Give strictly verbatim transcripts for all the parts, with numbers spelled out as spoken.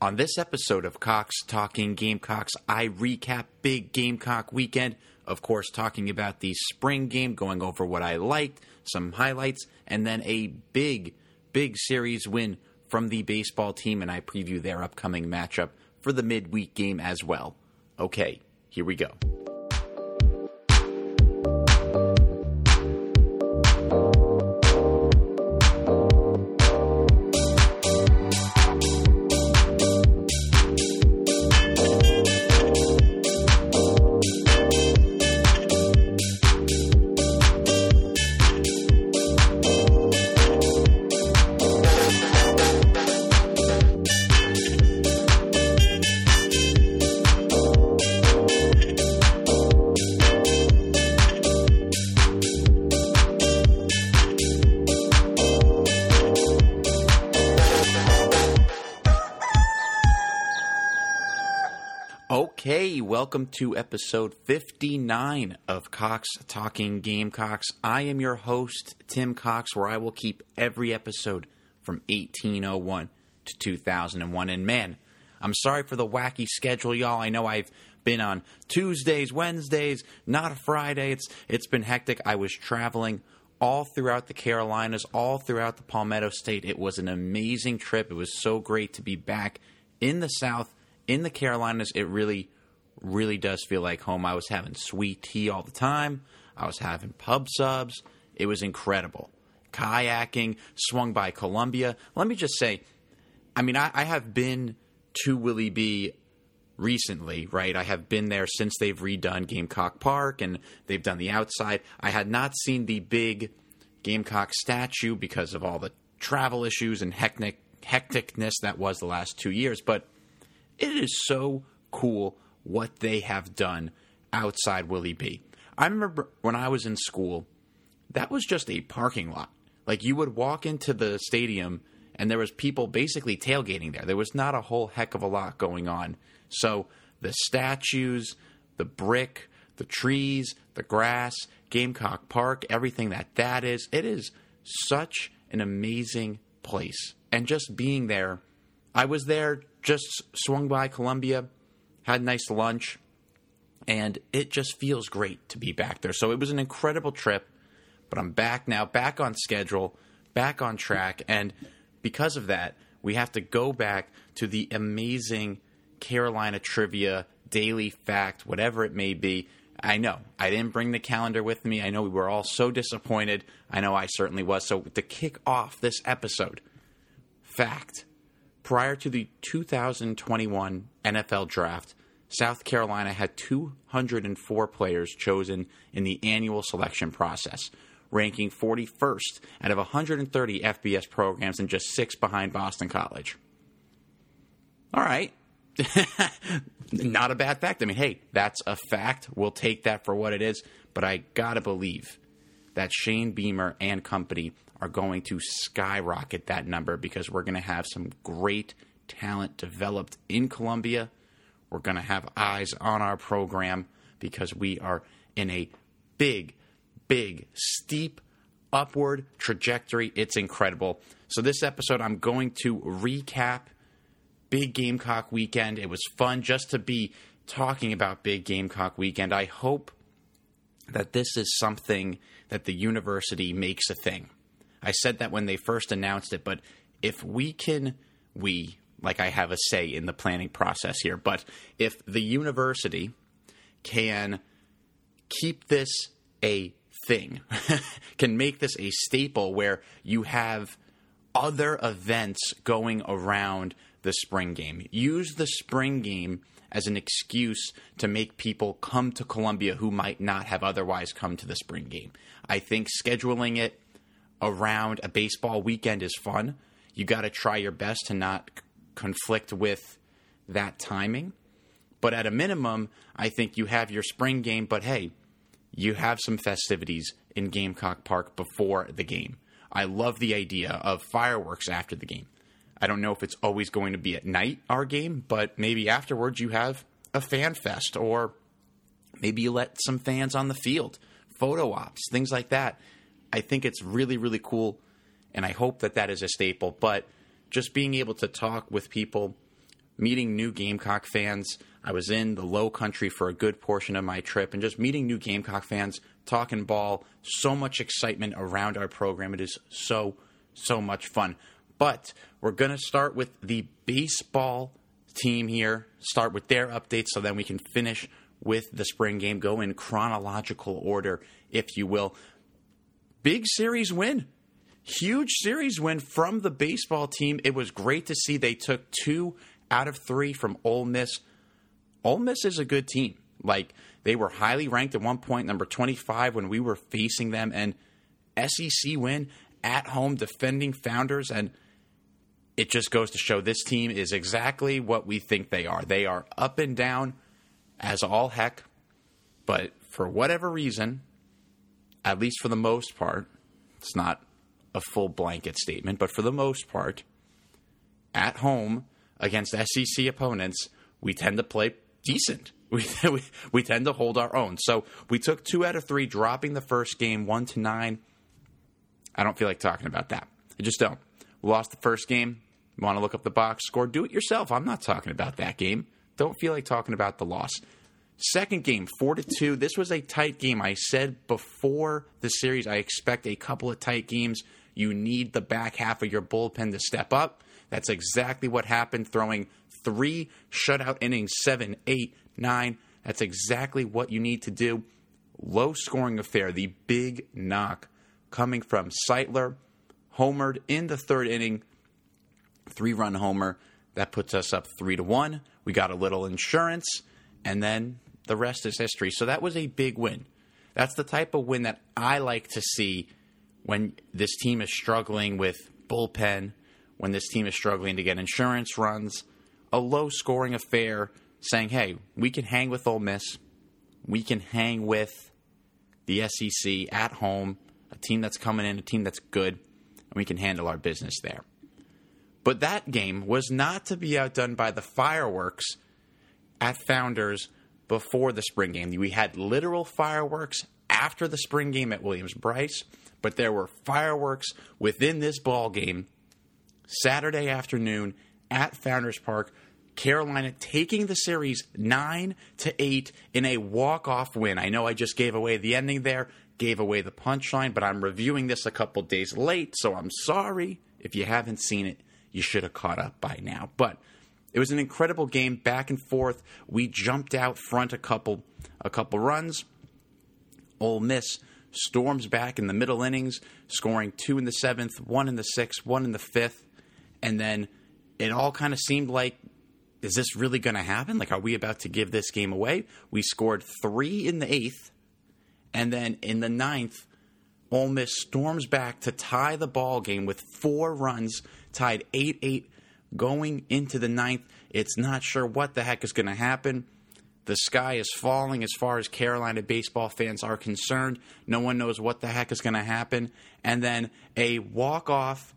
On this episode of Cox Talking Gamecocks, I recap Big Gamecock Weekend, of course talking about the spring game, going over what I liked, some highlights, and then a big, big series win from the baseball team, and I preview their upcoming matchup for the midweek game as well. Okay, here we go. Okay, welcome to episode fifty-nine of Cox Talking Gamecocks. I am your host, Tim Cox, where I will keep every episode from eighteen oh one to two thousand one. And man, I'm sorry for the wacky schedule, y'all. I know I've been on Tuesdays, Wednesdays, not a Friday. It's It's been hectic. I was traveling all throughout the Carolinas, all throughout the Palmetto State. It was an amazing trip. It was so great to be back in the South, in the Carolinas. It really, really does feel like home. I was having sweet tea all the time. I was having pub subs. It was incredible. Kayaking, swung by Columbia. Let me just say, I mean, I, I have been to Willie B recently, right? I have been there since they've redone Gamecock Park and they've done the outside. I had not seen the big Gamecock statue because of all the travel issues and hectic, hecticness that was the last two years, but it is so cool what they have done outside Willie B. I remember when I was in school, that was just a parking lot. Like, you would walk into the stadium and there was people basically tailgating there. There was not a whole heck of a lot going on. So the statues, the brick, the trees, the grass, Gamecock Park, everything that that is, it is such an amazing place. And just being there, I was there, just swung by Columbia, had a nice lunch, and it just feels great to be back there. So it was an incredible trip, but I'm back now, back on schedule, back on track, and because of that, we have to go back to the amazing Carolina trivia, daily fact, whatever it may be. I know, I didn't bring the calendar with me. I know we were all so disappointed. I know I certainly was. So to kick off this episode, fact. Prior to the two thousand twenty-one N F L Draft, South Carolina had two hundred four players chosen in the annual selection process, ranking forty-first out of one hundred thirty F B S programs and just six behind Boston College. All right. Not a bad fact. I mean, hey, that's a fact. We'll take that for what it is. But I gotta believe that Shane Beamer and company are going to skyrocket that number because we're going to have some great talent developed in Columbia. We're going to have eyes on our program because we are in a big, big, steep upward trajectory. It's incredible. So this episode, I'm going to recap Big Gamecock Weekend. It was fun just to be talking about Big Gamecock Weekend. I hope that this is something that the university makes a thing. I said that when they first announced it, but if we can, we, like I have a say in the planning process here, but if the university can keep this a thing, can make this a staple where you have other events going around the spring game. Use the spring game as an excuse to make people come to Columbia who might not have otherwise come to the spring game. I think scheduling it around a baseball weekend is fun. You got to try your best to not c- conflict with that timing. But at a minimum, I think you have your spring game, but hey, you have some festivities in Gamecock Park before the game. I love the idea of fireworks after the game. I don't know if it's always going to be at night, our game, but maybe afterwards you have a fan fest, or maybe you let some fans on the field, photo ops, things like that. I think it's really, really cool, and I hope that that is a staple. But just being able to talk with people, meeting new Gamecock fans. I was in the Low Country for a good portion of my trip, and just meeting new Gamecock fans, talking ball, so much excitement around our program. It is so, so much fun. But we're going to start with the baseball team here, start with their updates, so then we can finish with the spring game, go in chronological order, if you will. Big series win. Huge series win from the baseball team. It was great to see they took two out of three from Ole Miss. Ole Miss is a good team. Like, they were highly ranked at one point, number twenty-five, when we were facing them. And S E C win at home, defending Founders. And it just goes to show this team is exactly what we think they are. They are up and down as all heck. But for whatever reason, at least for the most part, it's not a full blanket statement, but for the most part, at home against S E C opponents, we tend to play decent. We, we we tend to hold our own. So we took two out of three, dropping the first game one to nine. I don't feel like talking about that. I just don't. We lost the first game. You want to look up the box score? Do it yourself. I'm not talking about that game. Don't feel like talking about the loss. Second game, four to two. This was a tight game. I said before the series, I expect a couple of tight games. You need the back half of your bullpen to step up. That's exactly what happened, throwing three shutout innings, seven, eight, nine. That's exactly what you need to do. Low-scoring affair, the big knock coming from Seitler. Homered in the third inning, three-run homer. That puts us up three to one. We got a little insurance, and then the rest is history. So that was a big win. That's the type of win that I like to see when this team is struggling with bullpen, when this team is struggling to get insurance runs. A low-scoring affair saying, hey, we can hang with Ole Miss. We can hang with the S E C at home, a team that's coming in, a team that's good, and we can handle our business there. But that game was not to be outdone by the fireworks at Founders before the spring game. We had literal fireworks after the spring game at Williams-Brice, but there were fireworks within this ball game Saturday afternoon at Founders Park. Carolina taking the series nine to eight in a walk-off win. I know I just gave away the ending there, gave away the punchline, but I'm reviewing this a couple days late, so I'm sorry. If you haven't seen it, you should have caught up by now. But it was an incredible game, back and forth. We jumped out front a couple a couple runs. Ole Miss storms back in the middle innings, scoring two in the seventh, one in the sixth, one in the fifth. And then it all kind of seemed like, is this really going to happen? Like, are we about to give this game away? We scored three in the eighth. And then in the ninth, Ole Miss storms back to tie the ball game with four runs, tied eight eight going into the ninth. It's not sure what the heck is going to happen. The sky is falling as far as Carolina baseball fans are concerned. No one knows what the heck is going to happen. And then a walk-off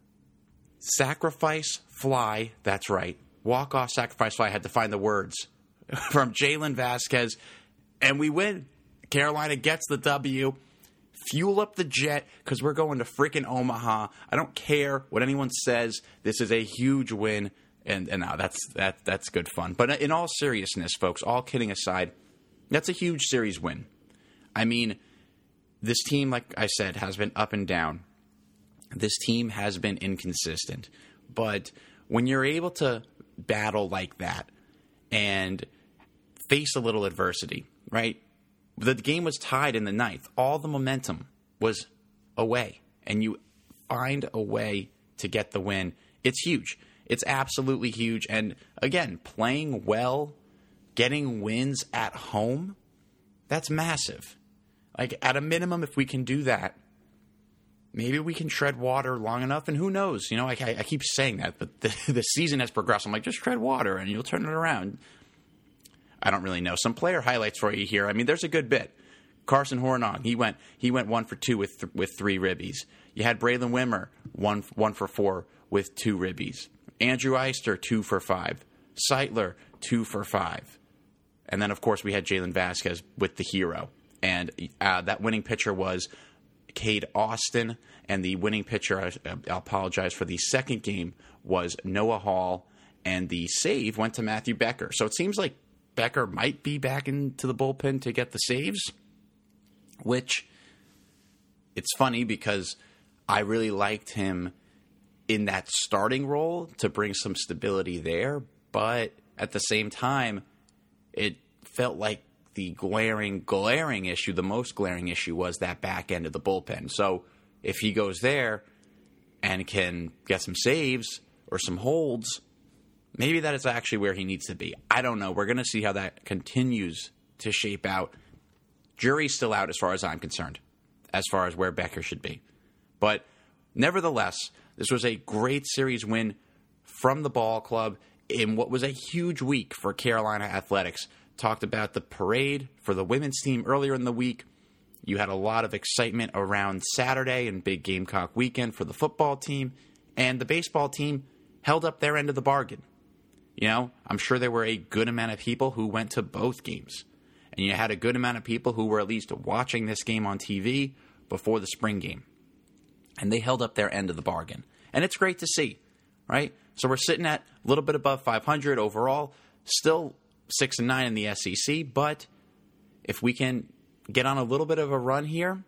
sacrifice fly, that's right, walk-off sacrifice fly, I had to find the words, from Jalen Vasquez, and we win. Carolina gets the W. Fuel up the jet, because we're going to freaking Omaha. I don't care what anyone says. This is a huge win. And, and no, that's that that's good fun. But in all seriousness, folks, all kidding aside, that's a huge series win. I mean, this team, like I said, has been up and down. This team has been inconsistent. But when you're able to battle like that and face a little adversity, right? The game was tied in the ninth. All the momentum was away. And you find a way to get the win. It's huge. It's absolutely huge. And again, playing well, getting wins at home, that's massive. Like, at a minimum, if we can do that, maybe we can tread water long enough. And who knows? You know, I, I keep saying that, but the, the season has progressed. I'm like, just tread water and you'll turn it around. I don't really know. Some player highlights for you here. I mean, there's a good bit. Carson Hornung, he went he went one for two with th- with three ribbies. You had Braylon Wimmer, one one for four with two ribbies. Andrew Eister, two for five. Seitler, two for five. And then, of course, we had Jalen Vasquez with the hero. And uh, that winning pitcher was Cade Austin. And the winning pitcher, I, I apologize for the second game, was Noah Hall. and the save went to Matthew Becker. So it seems like Becker might be back into the bullpen to get the saves, which it's funny because I really liked him in that starting role to bring some stability there, but at the same time, it felt like the glaring, glaring issue, the most glaring issue was that back end of the bullpen. So if he goes there and can get some saves or some holds, maybe that is actually where he needs to be. I don't know. We're going to see how that continues to shape out. Jury's still out as far as I'm concerned, as far as where Becker should be. But nevertheless, this was a great series win from the ball club in what was a huge week for Carolina Athletics. Talked about the parade for the women's team earlier in the week. You had a lot of excitement around Saturday and big Gamecock weekend for the football team. And the baseball team held up their end of the bargain. You know, I'm sure there were a good amount of people who went to both games. And you had a good amount of people who were at least watching this game on T V before the spring game. And they held up their end of the bargain. And it's great to see, right? So we're sitting at a little bit above five hundred overall. Still six and nine in the S E C, but if we can get on a little bit of a run here,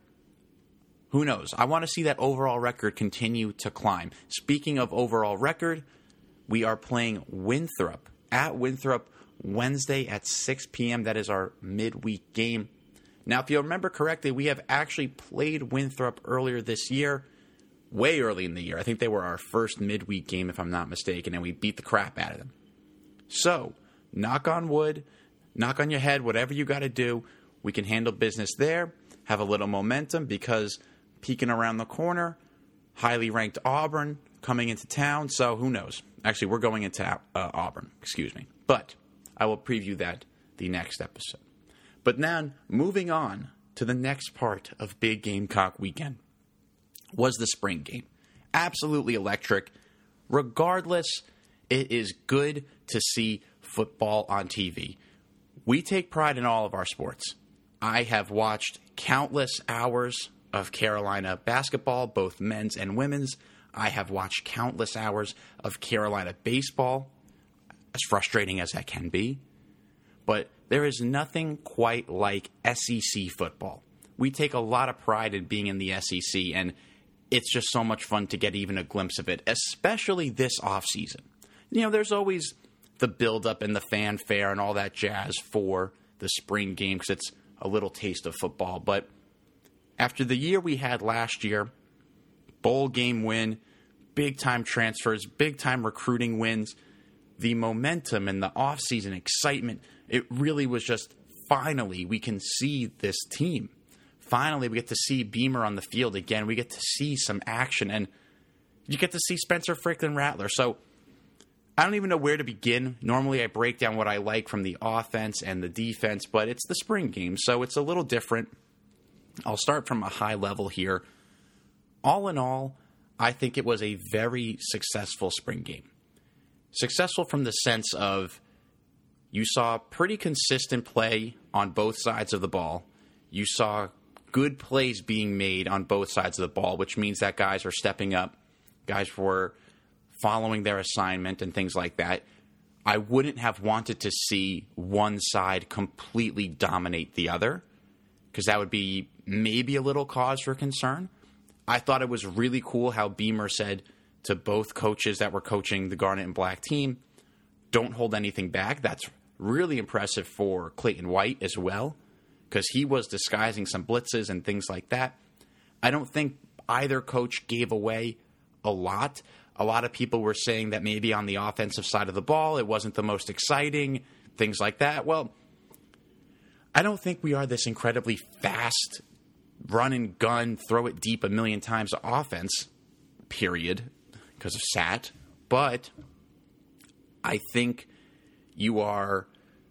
who knows? I want to see that overall record continue to climb. Speaking of overall record, we are playing Winthrop at Winthrop Wednesday at six p.m. That is our midweek game. Now, if you remember correctly, we have actually played Winthrop earlier this year, way early in the year. I think they were our first midweek game, if I'm not mistaken, and we beat the crap out of them. So, knock on wood, knock on your head, whatever you got to do, we can handle business there, have a little momentum because peeking around the corner, highly ranked Auburn coming into town, so who knows? Actually, we're going into uh, Auburn, excuse me. But I will preview that the next episode. But now, moving on to the next part of Big Gamecock Weekend was the spring game. Absolutely electric. Regardless, it is good to see football on T V. We take pride in all of our sports. I have watched countless hours of Carolina basketball, both men's and women's. I have watched countless hours of Carolina baseball, as frustrating as that can be. But there is nothing quite like S E C football. We take a lot of pride in being in the S E C, and it's just so much fun to get even a glimpse of it, especially this offseason. You know, there's always the build-up and the fanfare and all that jazz for the spring game because it's a little taste of football. But after the year we had last year, bowl game win, big-time transfers, big-time recruiting wins, the momentum and the offseason excitement, it really was just finally we can see this team. Finally, we get to see Beamer on the field again. We get to see some action, and you get to see Spencer Fricklin Rattler. So I don't even know where to begin. Normally, I break down what I like from the offense and the defense, but it's the spring game, so it's a little different. I'll start from a high level here. All in all, I think it was a very successful spring game. Successful from the sense of you saw pretty consistent play on both sides of the ball. You saw good plays being made on both sides of the ball, which means that guys are stepping up. Guys were following their assignment and things like that. I wouldn't have wanted to see one side completely dominate the other because that would be maybe a little cause for concern. I thought it was really cool how Beamer said to both coaches that were coaching the Garnet and Black team, don't hold anything back. That's really impressive for Clayton White as well because he was disguising some blitzes and things like that. I don't think either coach gave away a lot. A lot of people were saying that maybe on the offensive side of the ball, it wasn't the most exciting, things like that. Well, I don't think we are this incredibly fast, run and gun, throw it deep a million times offense, period, because of Sat. But I think you are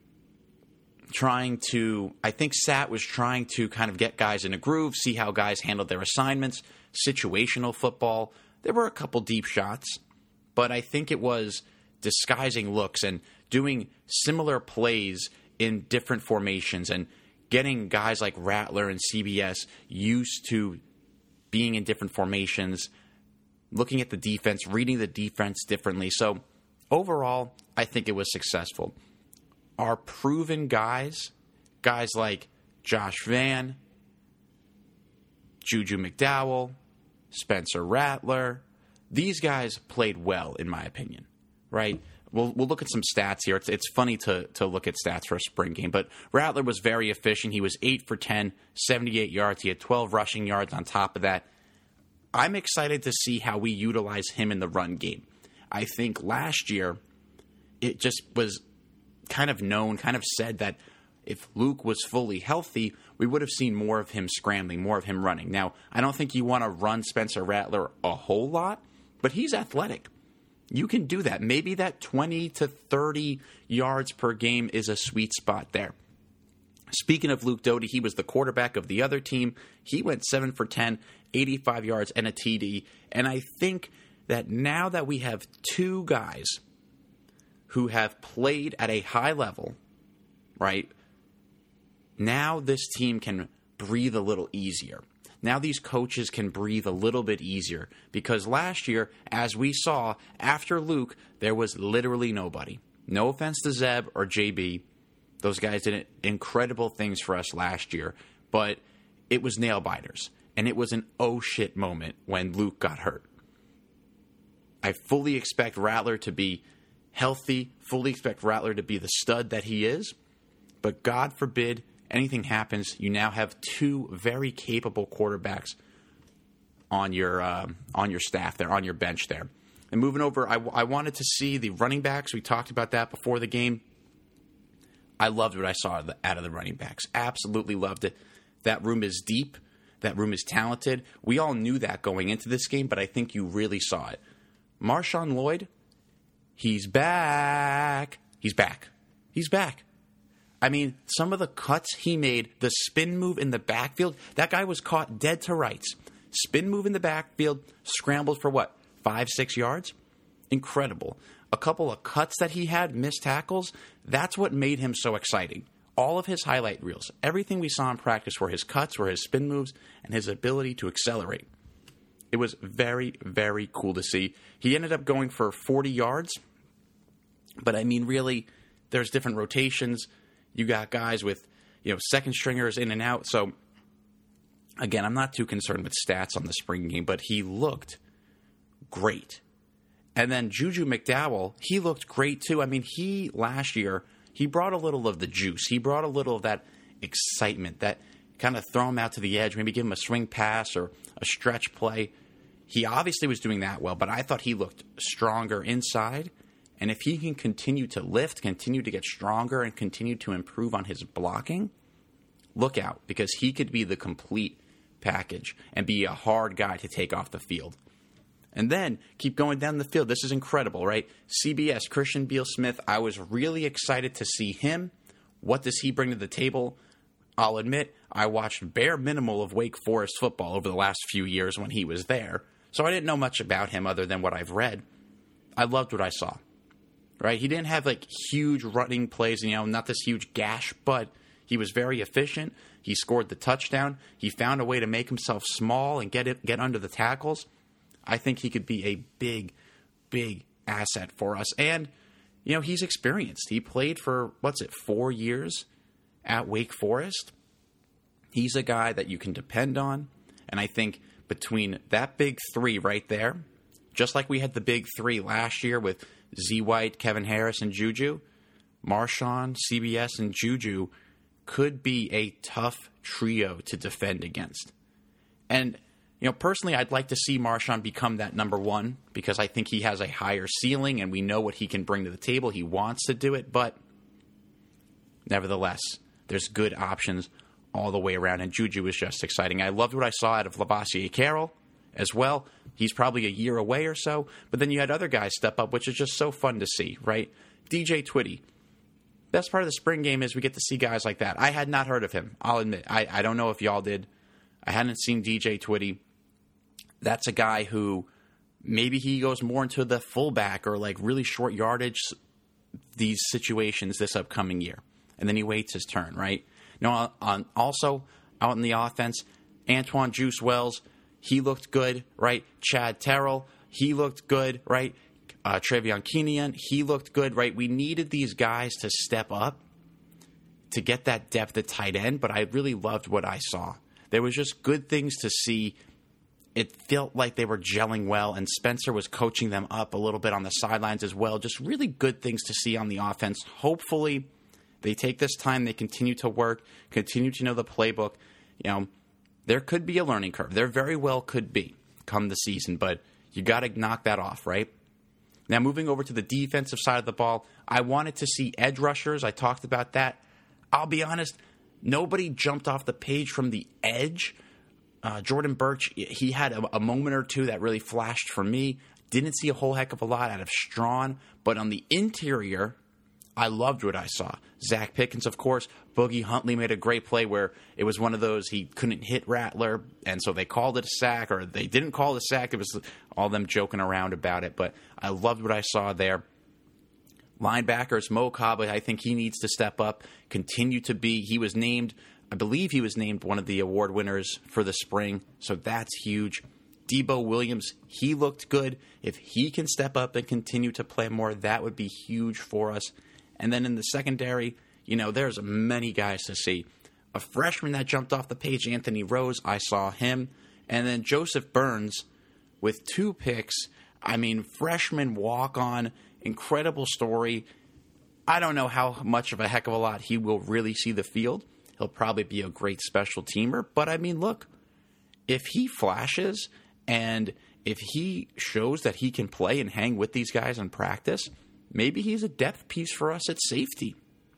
trying to, I think Sat was trying to kind of get guys in a groove, see how guys handled their assignments, situational football. There were a couple deep shots, but I think it was disguising looks and doing similar plays in different formations and getting guys like Rattler and C B S used to being in different formations, looking at the defense, reading the defense differently. So overall, I think it was successful. Our proven guys, guys like Josh Vann, Juju McDowell, Spencer Rattler, these guys played well, in my opinion, right? We'll we'll look at some stats here. It's it's funny to to look at stats for a spring game, but Rattler was very efficient. He was eight for ten, seventy-eight yards. He had twelve rushing yards on top of that. I'm excited to see how we utilize him in the run game. I think last year it just was kind of known, kind of said that if Luke was fully healthy, we would have seen more of him scrambling, more of him running. Now, I don't think you want to run Spencer Rattler a whole lot, but he's athletic. You can do that. Maybe that twenty to thirty yards per game is a sweet spot there. Speaking of Luke Doty, he was the quarterback of the other team. He went seven for ten, eighty-five yards, and a T D. And I think that now that we have two guys who have played at a high level, right, now this team can breathe a little easier. Now these coaches can breathe a little bit easier because last year, as we saw, after Luke, there was literally nobody. No offense to Zeb or J B. Those guys did incredible things for us last year, but it was nail-biters. And it was an oh shit moment when Luke got hurt. I fully expect Rattler to be healthy, fully expect Rattler to be the stud that he is, but God forbid anything happens, you now have two very capable quarterbacks on your uh, on your staff there, on your bench there. And moving over, I, I wanted to see the running backs. We talked about that before the game. I loved what I saw out of the running backs. Absolutely loved it. That room is deep. That room is talented. We all knew that going into this game, but I think you really saw it. Marshawn Lloyd, he's back. He's back. He's back. I mean, some of the cuts he made, the spin move in the backfield, that guy was caught dead to rights. Spin move in the backfield, scrambled for what, five, six yards? Incredible. A couple of cuts that he had, missed tackles, that's what made him so exciting. All of his highlight reels, everything we saw in practice were his cuts, were his spin moves, and his ability to accelerate. It was very, very cool to see. He ended up going for forty yards, but I mean, really, there's different rotations. You got guys with, you know, second stringers in and out. So, again, I'm not too concerned with stats on the spring game, but he looked great. And then Juju McDowell, he looked great too. I mean, he, last year, he brought a little of the juice. He brought a little of that excitement, that kind of throw him out to the edge, maybe give him a swing pass or a stretch play. He obviously was doing that well, but I thought he looked stronger inside. And if he can continue to lift, continue to get stronger, and continue to improve on his blocking, look out, because he could be the complete package and be a hard guy to take off the field. And then keep going down the field. This is incredible, right? C B S, Christian Beal-Smith, I was really excited to see him. What does he bring to the table? I'll admit, I watched bare minimal of Wake Forest football over the last few years when he was there, so I didn't know much about him other than what I've read. I loved what I saw. Right, he didn't have like huge running plays, you know, not this huge gash, but he was very efficient. He scored the touchdown. He found a way to make himself small and get it, get under the tackles. I think he could be a big, big asset for us. And, you know, he's experienced. He played for, what's it, four years at Wake Forest. He's a guy that you can depend on. And I think between that big three right there, just like we had the big three last year with Z White, Kevin Harris, and Juju, Marshawn, C B S, and Juju could be a tough trio to defend against. And, you know, personally, I'd like to see Marshawn become that number one because I think he has a higher ceiling and we know what he can bring to the table. He wants to do it, but nevertheless, there's good options all the way around, and Juju is just exciting. I loved what I saw out of Labassiere Carroll as well. He's probably a year away or so, but then you had other guys step up, which is just so fun to see, right? D J Twitty. Best part of the spring game is we get to see guys like that. I had not heard of him. I'll admit. I, I don't know if y'all did. I hadn't seen D J Twitty. That's a guy who maybe he goes more into the fullback or like really short yardage these situations this upcoming year. And then he waits his turn, right? Now, on, also out in the offense, Antoine Juice Wells, he looked good, right? Chad Terrell, he looked good, right? Uh, Travion Keenian, he looked good, right? We needed these guys to step up to get that depth at tight end, but I really loved what I saw. There was just good things to see. It felt like they were gelling well, and Spencer was coaching them up a little bit on the sidelines as well. Just really good things to see on the offense. Hopefully, they take this time, they continue to work, continue to know the playbook. You know, there could be a learning curve. There very well could be come the season, but you got to knock that off, right? Now, moving over to the defensive side of the ball, I wanted to see edge rushers. I talked about that. I'll be honest, nobody jumped off the page from the edge. Uh, Jordan Burch, he had a, a moment or two that really flashed for me. Didn't see a whole heck of a lot out of Strawn, but on the interior, I loved what I saw. Zach Pickens, of course. Boogie Huntley made a great play where it was one of those he couldn't hit Rattler, and so they called it a sack, or they didn't call it a sack. It was all them joking around about it, but I loved what I saw there. Linebackers, Mo Kaba, I think he needs to step up, continue to be. He was named, I believe he was named one of the award winners for the spring, so that's huge. Debo Williams, he looked good. If he can step up and continue to play more, that would be huge for us. And then in the secondary, you know, there's many guys to see. A freshman that jumped off the page, Anthony Rose, I saw him. And then Joseph Burns with two picks. I mean, freshman walk-on, incredible story. I don't know how much of a heck of a lot he will really see the field. He'll probably be a great special teamer. But, I mean, look, if he flashes and if he shows that he can play and hang with these guys in practice, maybe he's a depth piece for us at safety.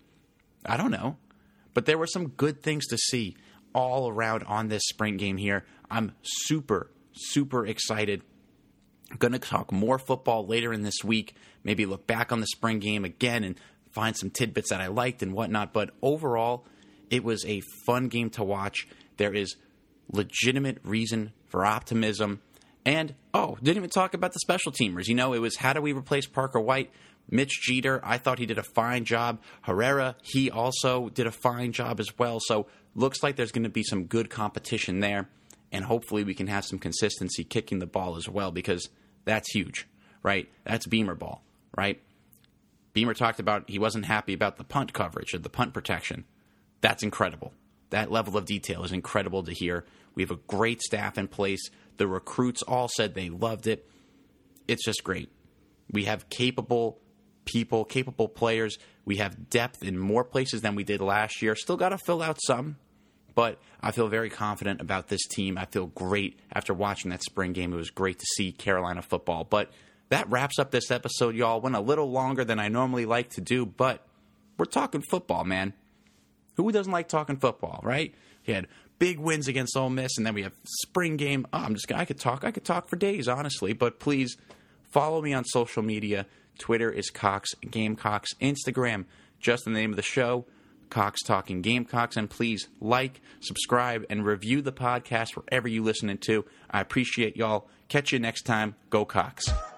I don't know. But there were some good things to see all around on this spring game here. I'm super, super excited. I'm going to talk more football later in this week. Maybe look back on the spring game again and find some tidbits that I liked and whatnot. But overall, it was a fun game to watch. There is legitimate reason for optimism. And, oh, didn't even talk about the special teamers. You know, it was how do we replace Parker White? Mitch Jeter, I thought he did a fine job. Herrera, he also did a fine job as well. So looks like there's going to be some good competition there. And hopefully we can have some consistency kicking the ball as well, because that's huge, right? That's Beamer ball, right? Beamer talked about he wasn't happy about the punt coverage or the punt protection. That's incredible. That level of detail is incredible to hear. We have a great staff in place. The recruits all said they loved it. It's just great. We have capable people, capable players. We have depth in more places than we did last year. Still got to fill out some, but I feel very confident about this team. I feel great after watching that spring game. It was great to see Carolina football. But that wraps up this episode, y'all. Went a little longer than I normally like to do, but we're talking football, man. Who doesn't like talking football, right? We had big wins against Ole Miss, and then we have spring game. Oh, I'm just I could talk. I could talk for days, honestly. But please follow me on social media. Twitter is Cox Gamecocks. Instagram, just the name of the show, Cox Talking Gamecocks. And please like, subscribe, and review the podcast wherever you listen to. I appreciate y'all. Catch you next time. Go Cox.